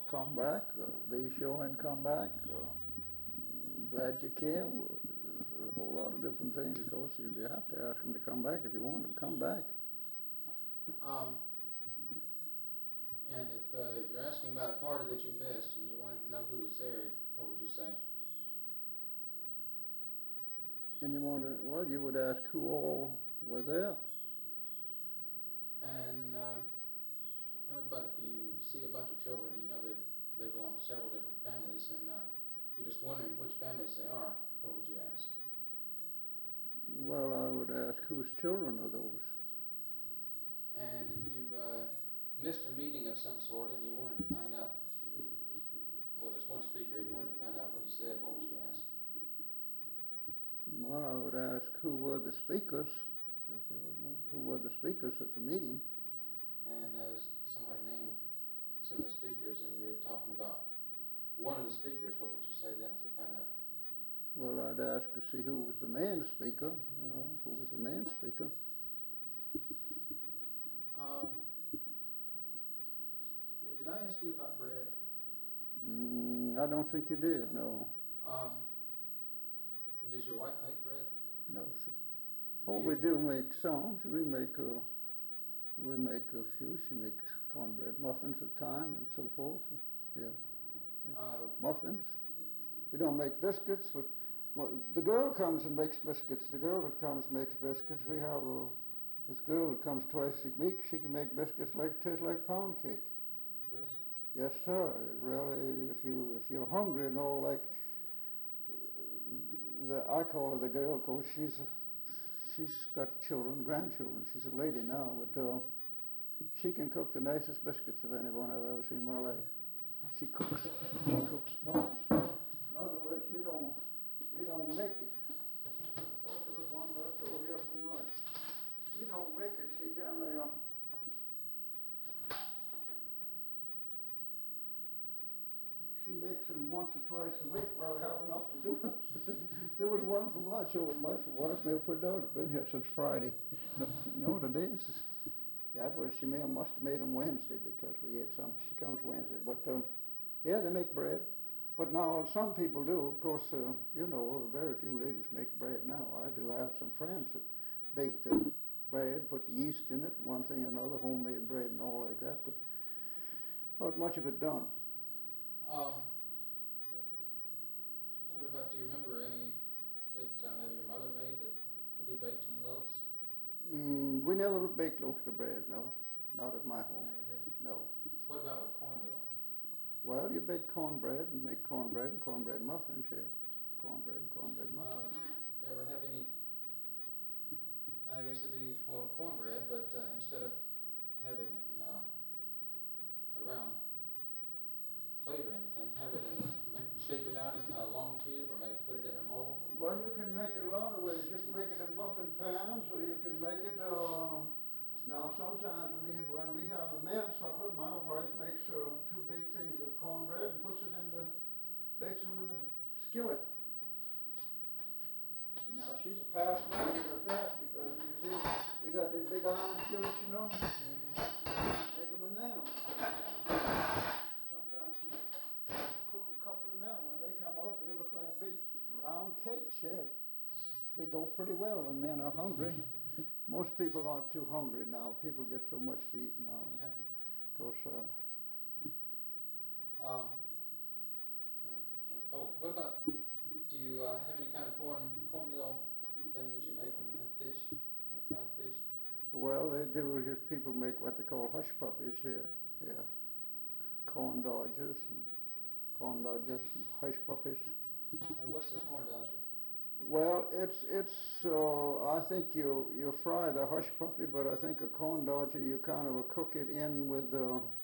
come back, be sure and come back. Glad you came. There's a whole lot of different things. Of course, you have to ask them to come back if you want them to come back. And if you're asking about a party that you missed and you wanted to know who was there, what would you say? And you want to, well, you would ask who all were there. And what about if you see a bunch of children, you know that they belong to several different families, and you're just wondering which families they are, what would you ask? Well, I would ask whose children are those. And if you missed a meeting of some sort and you wanted to find out, well, there's one speaker, you wanted to find out what he said, what would you ask? Well, I would ask who were the speakers, who were the speakers at the meeting. And somebody named some of the speakers and you're talking about one of the speakers, what would you say then to find out? Well, I'd ask to see who was the main speaker, who was the main speaker. Did I ask you about bread? I don't think you did, no. Does your wife make bread? No, sir. Oh, we do make some. We make a few. She makes cornbread muffins at time and so forth. Yeah. Muffins. We don't make biscuits, but the girl comes and makes biscuits. The girl that comes makes biscuits. We have this girl that comes twice a week. She can make biscuits taste like pound cake. Really? Yes, sir. Really, if you're hungry and all, like I call her the girl coach. She's got children, grandchildren. She's a lady now, but she can cook the nicest biscuits of anyone I've ever seen in my life. She cooks muffins. In other words, we don't make it. I thought there was one left over here from lunch. We don't make it. She generally she makes them once or twice a week while I have enough to do. There was one from lunch over my wife may have put down. It's been here since Friday. You know what it is? She must have made them Wednesday because we ate some. She comes Wednesday. But yeah, they make bread. But now some people do. Of course, very few ladies make bread now. I do. I have some friends that bake the bread, put the yeast in it, one thing or another, homemade bread and all like that. But not much of it done. What about, do you remember any that maybe your mother made that will be baked in loaves? We never bake loaves of bread, no. Not at my home. Never did? No. What about with cornmeal? Well, you bake cornbread and make cornbread and cornbread muffins, yeah. Cornbread and cornbread muffins. You ever have any, I guess it'd be, cornbread, but instead of having it in a round plate or anything, have it in, shake it out in a long tube, or maybe put it in a mold? Well, you can make it a lot of ways. You can make it in muffin pans, or you can make it, now sometimes when we have a man's supper, my wife makes 2 big things of cornbread and bakes them in the skillet. Now she's a past master at that, because you see, we got these big iron skillets, make them in them. Sometimes she cook a couple of them. When they come out, they look like big round cakes, yeah. They go pretty well when men are hungry. Most people aren't too hungry now. People get so much to eat now. Yeah. Of course, what about, do you have any kind of cornmeal thing that you make when you have fish, fried fish? well, they do. Just people make what they call hush puppies here. Yeah, corn dodgers and hush puppies. And what's the corn dodger? Well, it's I think you fry the hush puppy, but I think a corn dodger you kind of cook it in with